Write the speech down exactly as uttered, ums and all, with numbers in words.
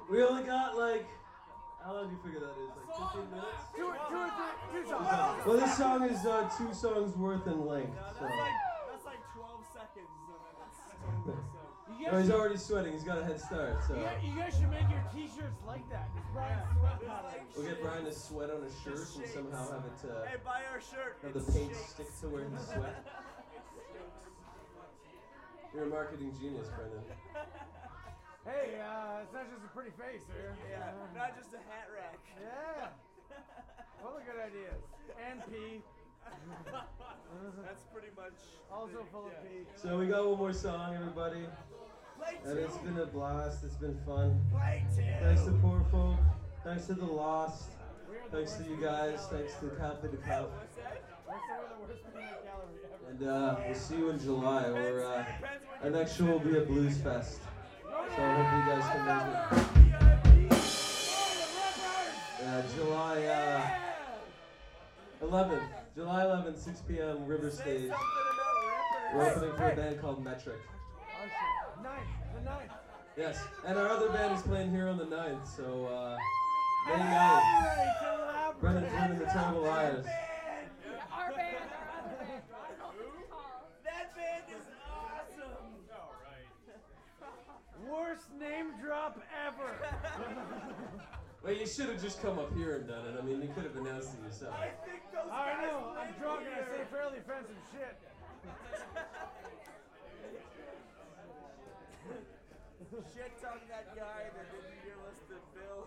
We only got like, how long do you figure that is? Like fifteen minutes? Two, two or three, two songs. Well, this song is uh, two songs worth in length. So. That's like that's like twelve seconds, and then it's totally so. No, he's already sweating. He's got a head start. So You guys, you guys should make your T-shirts like that. It's Brian's sweat pattern. we'll get Brian to sweat on his shirt and somehow have it uh, Hey, buy our shirt. have the It's paint shakes. stick to where he sweat. You're a marketing genius, Brendan. Hey, uh, it's not just a pretty face here. Yeah, Uh, not just a hat rack. Yeah. Full of good ideas. And pee. That's pretty much. Also the- full of yeah. pee. So we got one more song, everybody. Play And it's two. been a blast. It's been fun. Play two. Thanks to Poor Folk. Thanks to The Lost. We are the Thanks to worst you people in the guys. gallery Thanks to ever. Cafe de Cup. What's that? We're some of the worst people in the gallery ever. And uh, we'll see you in July. We're, uh, Depends when our you next show will be a blues fest. So I hope you guys can make it. Yeah, July uh, eleventh. July eleventh, six p.m. River Say Stage. something about We're rippers. opening for a band called Metric. Oh shit. Ninth. The ninth. Yes, and our other band is playing here on the ninth. So uh, May ninth. Elaborate, elaborate. Brennan's doing the Terrible Liars. Our band. That band is awesome. Worst name drop ever. Well, you should have just come up here and done it. I mean, you could have announced it yourself. I think those I guys know. I'm live drunk and I here. say fairly offensive shit. Shit on that guy that didn't give us the bill.